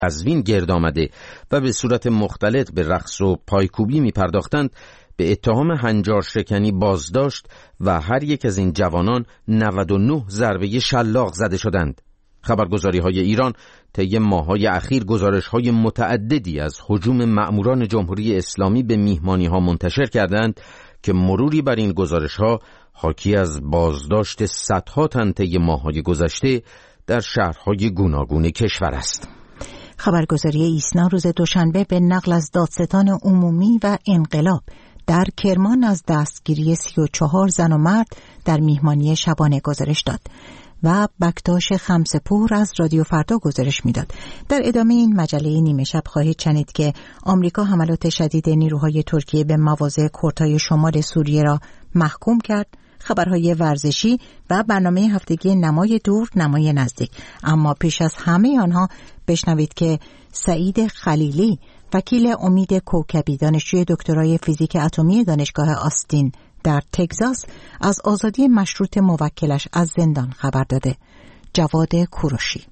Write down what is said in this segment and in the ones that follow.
قزوین گرد آمده و به صورت مختلط به رقص و پایکوبی می پرداختند به اتهام هنجار شکنی بازداشت و هر یک از این جوانان 99 ضربه شلاق زده شدند. خبرگزاری‌های ایران طی ماه‌های اخیر گزارش‌های متعددی از هجوم مأموران جمهوری اسلامی به میهمانی‌ها منتشر کردند که مروری بر این گزارش‌ها حاکی از بازداشت صدها تن طی ماه‌های گذشته در شهرهای گوناگون کشور است. خبرگزاری ایسنا روز دوشنبه به نقل از دادستان عمومی و انقلاب در کرمان از دستگیری 34 زن و مرد در میهمانی شبانه گزارش داد و بکتاش خمسپور از رادیو فردا گزارش میداد. در ادامه این مجله نیمه شب خواهید شنید که آمریکا حملات شدید نیروهای ترکیه به مواضع کردهای شمال سوریه را محکوم کرد، خبرهای ورزشی و برنامه هفتگی نمای دور نمای نزدیک. اما پیش از همه آنها بشنوید که سعید خلیلی وکیل امید کوکبی دانشجوی دکترای فیزیک اتمی دانشگاه آستین در تگزاس از آزادی مشروط موکلش از زندان خبر داده. جواد کوروشی.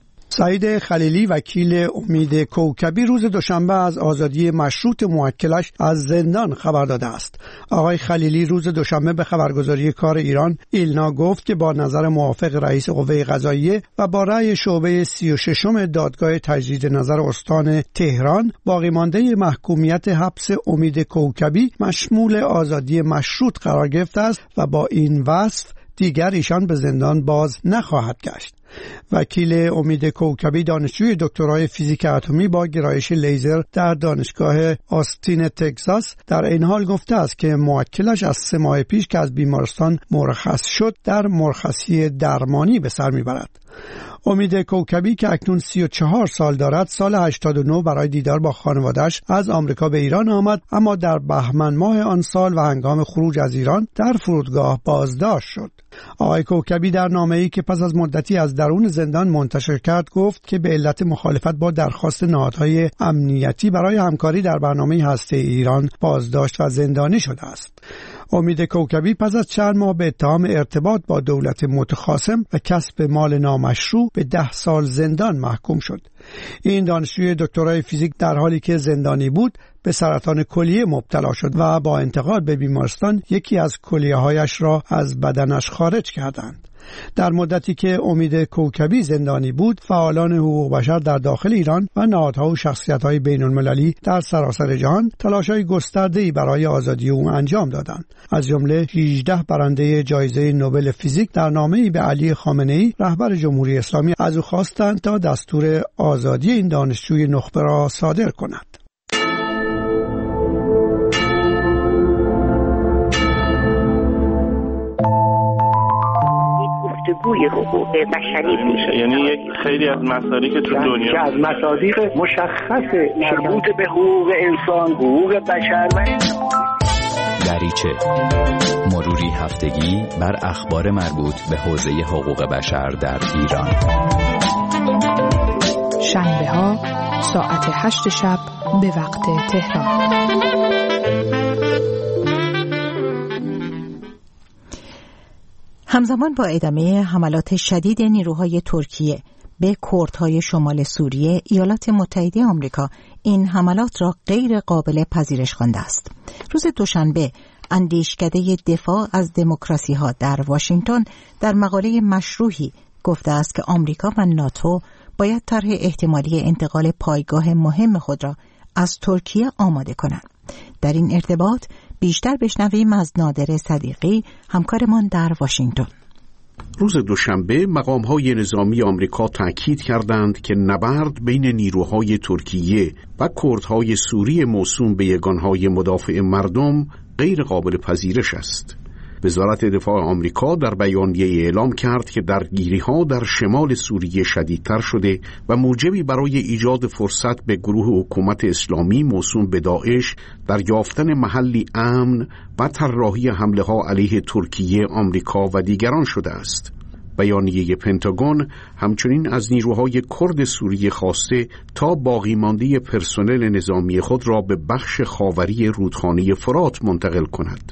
سعید خلیلی وکیل امید کوکبی روز دوشنبه از آزادی مشروط موکلش از زندان خبر داده است. آقای خلیلی روز دوشنبه به خبرگزاری کار ایران ایلنا گفت که با نظر موافق رئیس قوه قضاییه و با رأی شعبه 36 دادگاه تجدید نظر استان تهران باقی مانده محکومیت حبس امید کوکبی مشمول آزادی مشروط قرار گرفته است و با این وصف دیگر ایشان به زندان باز نخواهد گشت. وکیل امید کوکبی دانشجوی دکترای فیزیک اتمی با گرایش لیزر در دانشگاه آستین تگزاس در این حال گفته است که موکلش از 3 ماه پیش که از بیمارستان مرخص شد در مرخصی درمانی به سر میبرد. امید کوکبی که اکنون 34 سال دارد سال 89 برای دیدار با خانواده‌اش از آمریکا به ایران آمد، اما در بهمن ماه آن سال و هنگام خروج از ایران در فرودگاه بازداشت شد. آقای کوکبی در نامه‌ای که پس از مدتی از درون زندان منتشر کرد گفت که به علت مخالفت با درخواست نهادهای امنیتی برای همکاری در برنامه هسته‌ای ایران بازداشت و زندانی شده است. امید کوکبی پس از چند ماه به اتهام ارتباط با دولت متخاصم و کسب مال نامشروع به 10 سال زندان محکوم شد. این دانشجوی دکترای فیزیک در حالی که زندانی بود به سرطان کلیه مبتلا شد و با انتقال به بیمارستان یکی از کلیه‌هایش را از بدنش خارج کردند. در مدتی که امید کوکبی زندانی بود، فعالان حقوق بشر در داخل ایران و نهادها و شخصیت‌های بین‌المللی در سراسر جهان تلاش‌های گسترده‌ای برای آزادی او انجام دادند. از جمله 18 برنده جایزه نوبل فیزیک در نامه‌ای به علی خامنه‌ای رهبر جمهوری اسلامی از او خواستند تا دستور آزادی این دانشجوی نخبه را صادر کند. گوی حقوق بشری میشه، یعنی یک خیلی از مصادیق تو دنیا که از مصادیق مشخص مربوط به حقوق انسان، حقوق بشر و دریچه مروری هفتگی بر اخبار مربوط به حوزه حقوق بشر در ایران. شنبه ها ساعت 8 شب به وقت تهران. همزمان با ادامه حملات شدید نیروهای ترکیه به کردهای شمال سوریه، ایالات متحده آمریکا این حملات را غیر قابل پذیرش خوانده است. روز دوشنبه اندیشکده دفاع از دموکراسی ها در واشنگتن در مقاله مشروحی گفته است که آمریکا و ناتو باید طرح احتمالی انتقال پایگاه مهم خود را از ترکیه آماده کنند. در این ارتباط بیشتر بشنویم از نادر صدیقی، همکارمان در واشنگتن. روز دوشنبه مقام‌های نظامی آمریکا تأکید کردند که نبرد بین نیروهای ترکیه و کردهای سوری موسوم به یگانهای مدافع مردم غیر قابل پذیرش است. وزارت دفاع آمریکا در بیانیه اعلام کرد که درگیری‌ها در شمال سوریه شدیدتر شده و موجبی برای ایجاد فرصت به گروه حکومت اسلامی موسوم به داعش در یافتن محلی امن و طراحی حمله‌ها علیه ترکیه، آمریکا و دیگران شده است. بیانیه پنتاگون همچنین از نیروهای کرد سوریه خواسته تا باقی مانده پرسنل نظامی خود را به بخش خاوری رودخانه فرات منتقل کند.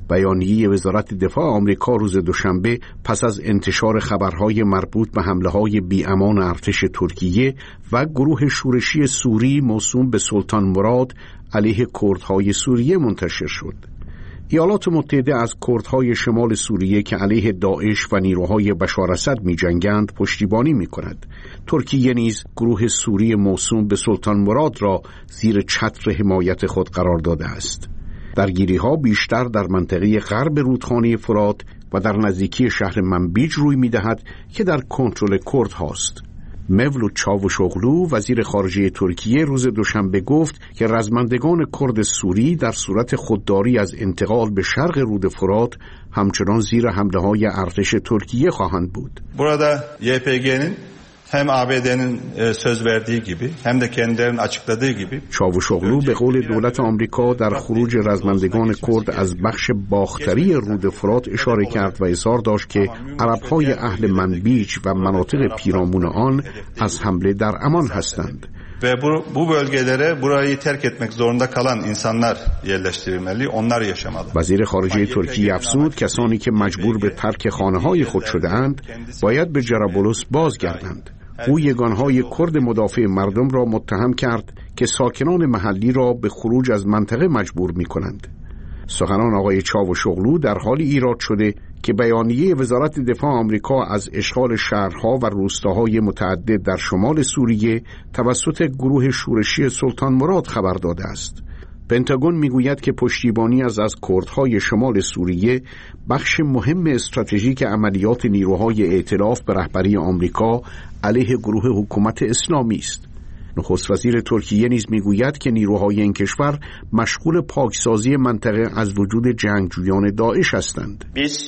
بیانیه وزارت دفاع آمریکا روز دوشنبه پس از انتشار خبرهای مربوط به حمله‌های بی‌امان ارتش ترکیه و گروه شورشی سوری موسوم به سلطان مراد علیه کردهای سوریه منتشر شد. ایالات متحده از کردهای شمال سوریه که علیه داعش و نیروهای بشار اسد می‌جنگند پشتیبانی می‌کند. ترکیه نیز گروه سوری موسوم به سلطان مراد را زیر چتر حمایت خود قرار داده است. درگیری‌ها بیشتر در منطقه غرب رودخانه فرات و در نزدیکی شهر منبیج روی می‌دهد که در کنترل کردهاست. مولود چاوشوغلو وزیر خارجه ترکیه روز دوشنبه گفت که رزمندگان کرد سوری در صورت خودداری از انتقال به شرق رود فرات همچنان زیر حمله‌های ارتش ترکیه خواهند بود. Burada YPG'nin hem ABD'nin söz verdiği gibi hem de kendilerinin açıkladığı gibi چاوشوغلو به قول دولت آمریکا در خروج رزمندگان کرد از بخش باختری رود فرات اشاره کرد و اظهار داشت که عرب‌های اهل منبیج و مناطق پیرامون آن از حمله در امان هستند. ve bu bölgelere burayı terk etmek zorunda kalan insanlar yerleştirilmeli, onlar yaşamalı. وزیر خارجه ترکیه افزود کسانی که مجبور به ترک خانه‌های خود شده‌اند باید به جرابلس بازگردند. او یگانهای کرد مدافع مردم را متهم کرد که ساکنان محلی را به خروج از منطقه مجبور می‌کنند. سخنان آقای چاوشوغلو در حالی ایراد شده که بیانیه وزارت دفاع آمریکا از اشغال شهرها و روستاهای متعدد در شمال سوریه توسط گروه شورشی سلطان مراد خبر داده است. پنتاگون میگوید که پشتیبانی از کردهای شمال سوریه بخش مهم استراتژیک عملیات نیروهای ائتلاف به رهبری آمریکا علیه گروه حکومت اسلامی است. نخست وزیر ترکیه نیز میگوید که نیروهای این کشور مشغول پاکسازی منطقه از وجود جنگجویان داعش هستند.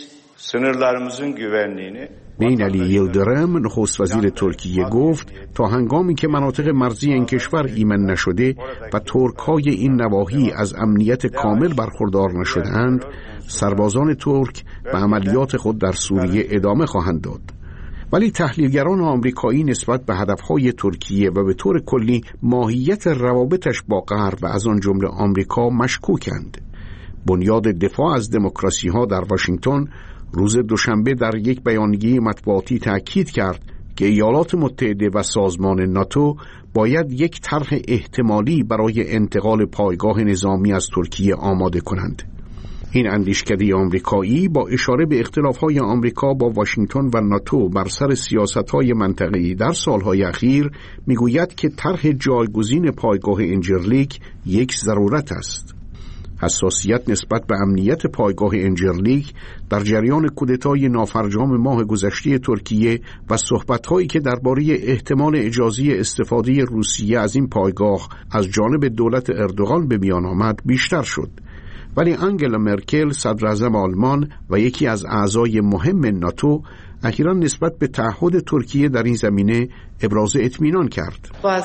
بین علی یلدرم نخست وزیر ترکیه گفت تا هنگامی که مناطق مرزی این کشور ایمن نشده و ترک‌های این نواحی از امنیت کامل برخوردار نشده‌اند، سربازان ترک به عملیات خود در سوریه ادامه خواهند داد. ولی تحلیلگران آمریکایی نسبت به هدفهای ترکیه و به طور کلی ماهیت روابطش با غرب و از آن جمله آمریکا مشکوکند. بنیاد دفاع از دموکراسی‌ها در واشنگتن روز دوشنبه در یک بیانیه مطبوعاتی تأکید کرد که ایالات متحده و سازمان ناتو باید یک طرح احتمالی برای انتقال پایگاه نظامی از ترکیه آماده کنند. این اندیشکده آمریکایی با اشاره به اختلاف‌های آمریکا با واشنگتن و ناتو بر سر سیاست‌های منطقه‌ای در سال‌های اخیر میگوید که طرح جایگزین پایگاه انجرلیک یک ضرورت است. حساسیت نسبت به امنیت پایگاه انجرلیک در جریان کودتای نافرجام ماه گذشته ترکیه و صحبت‌هایی که درباره احتمال اجازه استفاده روسیه از این پایگاه از جانب دولت اردوغان به میان آمد بیشتر شد. ولی آنگلا مرکل صدراعظم آلمان و یکی از اعضای مهم ناتو اخیراً نسبت به تعهد ترکیه در این زمینه ابراز اطمینان کرد.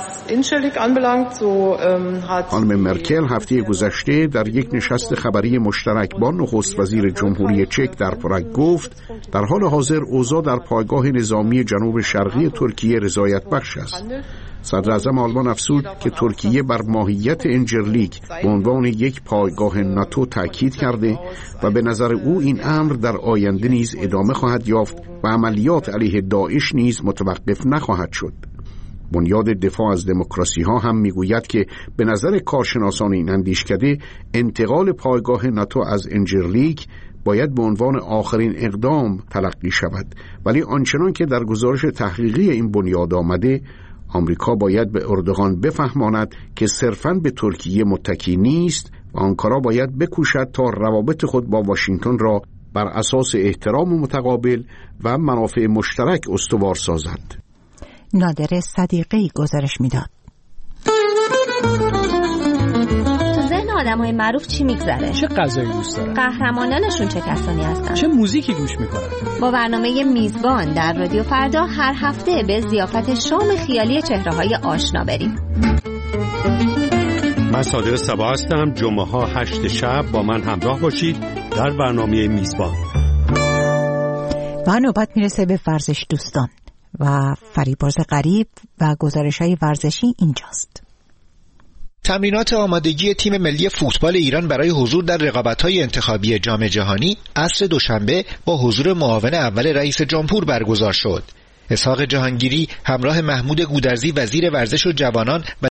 خانم مرکل هفته گذشته در یک نشست خبری مشترک با نخست وزیر جمهوری چک در پراگ گفت در حال حاضر اوضاع در پایگاه نظامی جنوب شرقی ترکیه رضایت بخش است. صدراعظم آلمان افزود که ترکیه بر ماهیت انجرلیک به عنوان یک پایگاه ناتو تاکید کرده و به نظر او این امر در آینده نیز ادامه خواهد یافت و عملیات علیه داعش نیز متوقف نخواهد شد. بنیاد دفاع از دموکراسی ها هم میگوید که به نظر کارشناسان این اندیشکده انتقال پایگاه ناتو از انجرلیک باید به عنوان آخرین اقدام تلقی شود، ولی آنچنان که در گزارش تحقیقی این بنیاد آمده آمریکا باید به اردوغان بفهماند که صرفاً به ترکیه متکی نیست و آنکارا باید بکوشد تا روابط خود با واشنگتن را بر اساس احترام متقابل و منافع مشترک استوار سازد. نادر صدیقی گزارش میداد. آدم‌های معروف چی میگذره؟ چه غذایی دوست دارن؟ قهرمانانشون چه کسانی هستن؟ چه موزیکی گوش میکنن؟ با برنامه میزبان در رادیو فردا هر هفته به ضیافت شام خیالی چهره‌های آشنا بریم. من صادق صبا هستم. جمعه‌ها 8 شب با من همراه باشید در برنامه میزبان. و نوبت میرسه به ورزش دوستان و فریبرز غریب و گزارش‌های ورزشی اینجاست. تمرینات آمادگی تیم ملی فوتبال ایران برای حضور در رقابت‌های انتخابی جام جهانی عصر دوشنبه با حضور معاون اول رئیس جمهور برگزار شد. اسحاق جهانگیری همراه محمود گودرزی وزیر ورزش و جوانان و